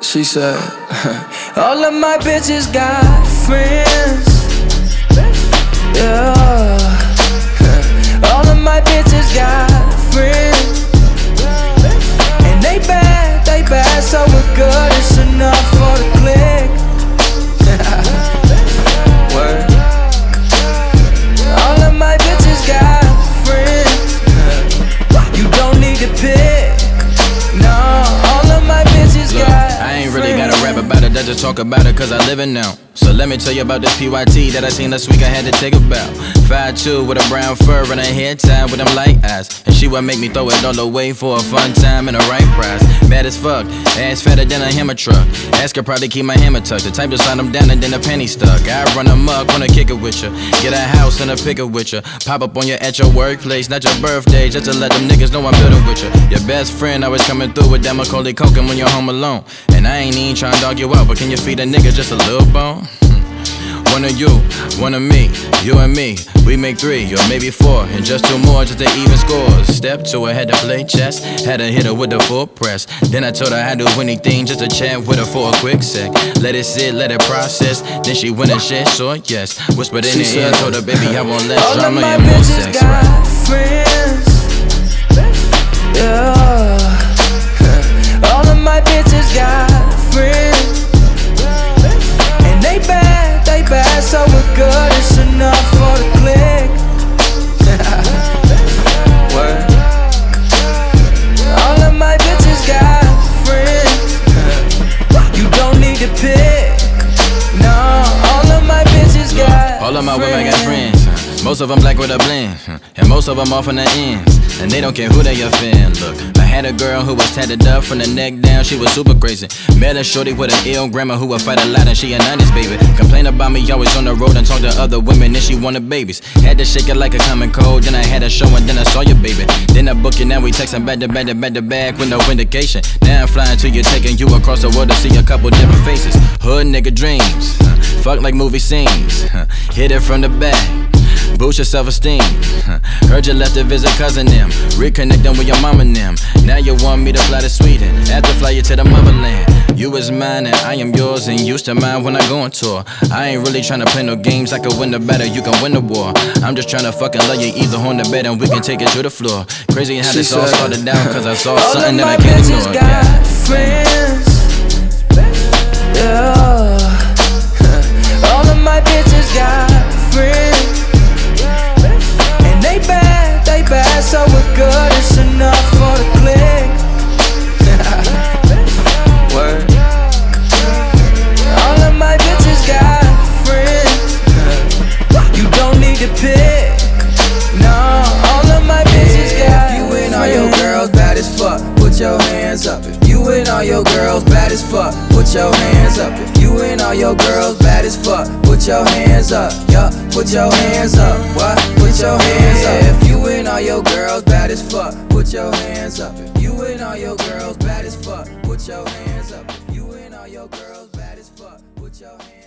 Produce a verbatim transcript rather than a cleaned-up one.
She said, all of my bitches got friends. Yeah. All of my bitches got friends. And they bad, they bad, so we're good. It's enough for the clique. Word. All of my bitches got friends. You don't need to pick. No, all of my bitches Look, got I ain't really gotta rap about it, I just talk about it cause I live it now. So let me tell you about this P Y T that I seen last week I had to take a bow. five two with a brown fur and a hair tie with them light eyes. And she would make me throw it all away for a fun time and a right prize. Bad as fuck, ass fatter than a hammer truck. Ask her probably keep my hammer tucked. The type to slide them down and then a penny stuck. I run amok, wanna kick it with ya. Get a house and a pick it with ya. Pop up on you at your workplace, not your birthday, just to let them niggas know I'm building with ya. Your best friend always coming through with that Macaulay Culkin when you're home alone. And I ain't even trying to dog you out, but can you feed a nigga just a little bone? One of you, one of me, you and me, we make three or maybe four, and just two more just to even scores. Step two, I had to play chess, had to hit her with the full press. Then I told her I'd do anything just to chat with her for a quick sec. Let it sit, let it process, then she went and said, sure, yes. Whispered in her ear, told her, baby, I want less drama and more sex, got right? friends. Yeah. All of my bitches got friends. And they bad, they bad, so we're good. It's enough for the clique. Word. All of my bitches got friends. You don't need to pick. No, all of my bitches Look, got all of my friends. women got friends. Most of them black with a blend, and most of them off on the ends. And they don't care who they offend. Look, I had a girl who was tatted up from the neck down, she was super crazy. Met a shorty with an ill grandma who would fight a lot and she a nineties baby. Complain about me always on the road and talk to other women and she wanted babies. Had to shake it like a common cold, then I had a show and then I saw your baby. Then I book you, now we texting back to back to back to back with no indication. Now I'm flying to you, taking you across the world to see a couple different faces. Hood nigga dreams, fuck like movie scenes, hit it from the back. Boost your self-esteem. Heard you left to visit cousin them, reconnecting with your mom and them. Now you want me to fly to Sweden, after fly you to the motherland. You is mine and I am yours, and used to mine when I go on tour. I ain't really tryna play no games, I can win the battle, you can win the war. I'm just tryna fucking love you either on the bed and we can take it to the floor. Crazy how this all started down, cause I saw something that I can't ignore. Got friends. Yeah. All of my bitches got friends. They bad, they bad, so we're good. It's enough for the clique. Word. All of my bitches got friends. You don't need to pick. No, all of my bitches got friends. If you and all your girls bad as fuck, put your hands up. If you and all your girls bad as fuck, put your hands up. If you and all your girls bad as fuck, put your hands up. Yup, put your hands up. What? Put your hands up. If you and all your girls bad as fuck, put your hands up. If you and all your girls bad as fuck, put your hands up. If you and all your girls bad as fuck, put your hands up.